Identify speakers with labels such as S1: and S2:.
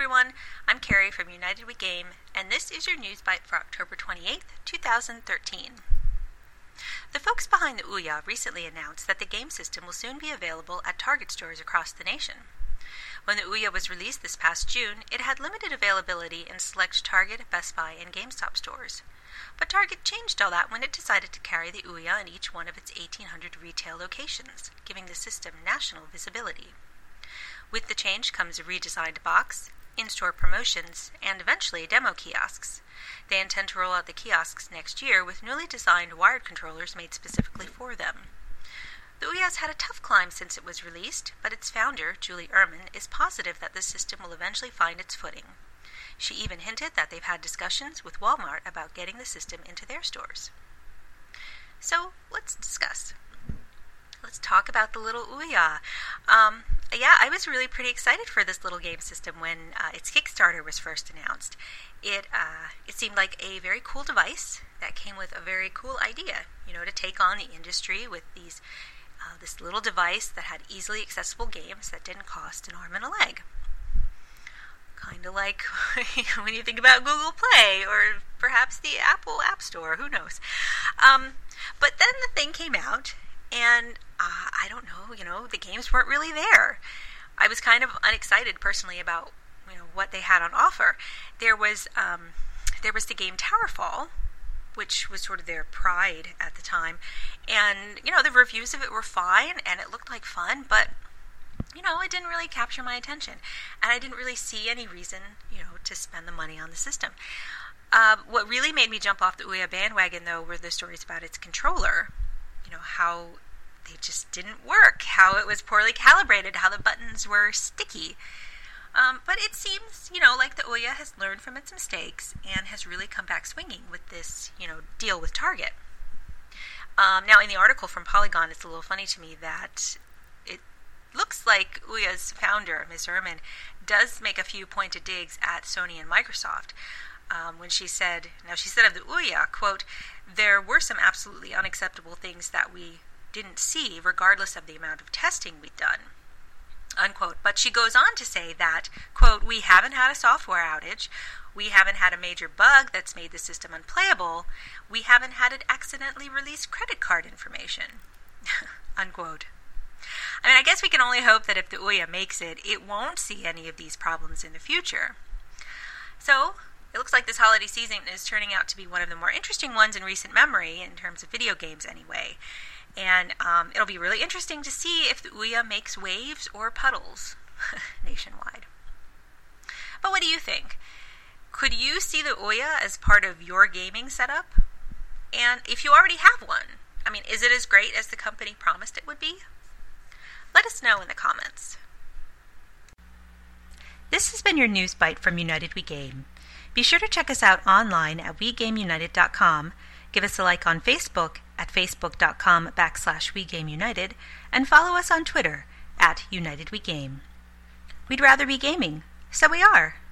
S1: everyone, I'm Carrie from United We Game, and this is your News Bite for October 28th, 2013. The folks behind the Ouya recently announced that the game system will soon be available at Target stores across the nation. When the Ouya was released this past June, it had limited availability in select Target, Best Buy, and GameStop stores. But Target changed all that when it decided to carry the Ouya in each one of its 1,800 retail locations, giving the system national visibility. With the change comes a redesigned box, in-store promotions, and eventually demo kiosks. They intend to roll out the kiosks next year with newly designed wired controllers made specifically for them. The Ouya's had a tough climb since it was released, but its founder, Julie Ehrman, is positive that the system will eventually find its footing. She even hinted that they've had discussions with Walmart about getting the system into their stores. So, let's discuss. Let's talk about the little Ouya. I was really pretty excited for this little game system when its Kickstarter was first announced. It seemed like a very cool device that came with a very cool idea, to take on the industry with this little device that had easily accessible games that didn't cost an arm and a leg. Kind of like when you think about Google Play or perhaps the Apple App Store, who knows. But then the thing came out, and I don't know, the games weren't really there. I was kind of unexcited personally about, what they had on offer. There was the game Towerfall, which was sort of their pride at the time. And, the reviews of it were fine, and it looked like fun, but, it didn't really capture my attention. And I didn't really see any reason, to spend the money on the system. What really made me jump off the Ouya bandwagon, though, were the stories about its controller. How they just didn't work, how it was poorly calibrated, how the buttons were sticky. But it seems, like the Ouya has learned from its mistakes and has really come back swinging with this, deal with Target. Now, in the article from Polygon, it's a little funny to me that it looks like Ouya's founder, Ms. Ehrman, does make a few pointed digs at Sony and Microsoft. When she said of the Ouya, quote, "There were some absolutely unacceptable things that we didn't see, regardless of the amount of testing we'd done," unquote. But she goes on to say that, quote, "We haven't had a software outage. We haven't had a major bug that's made the system unplayable. We haven't had it accidentally release credit card information," unquote. I guess we can only hope that if the Ouya makes it, it won't see any of these problems in the future. So, it looks like this holiday season is turning out to be one of the more interesting ones in recent memory, in terms of video games anyway. And it'll be really interesting to see if the Ouya makes waves or puddles nationwide. But what do you think? Could you see the Ouya as part of your gaming setup? And if you already have one, is it as great as the company promised it would be? Let us know in the comments. This has been your News Bite from United We Game. Be sure to check us out online at WeGameUnited.com, give us a like on Facebook at facebook.com/WeGameUnited, and follow us on Twitter at UnitedWeGame. We'd rather be gaming, so we are.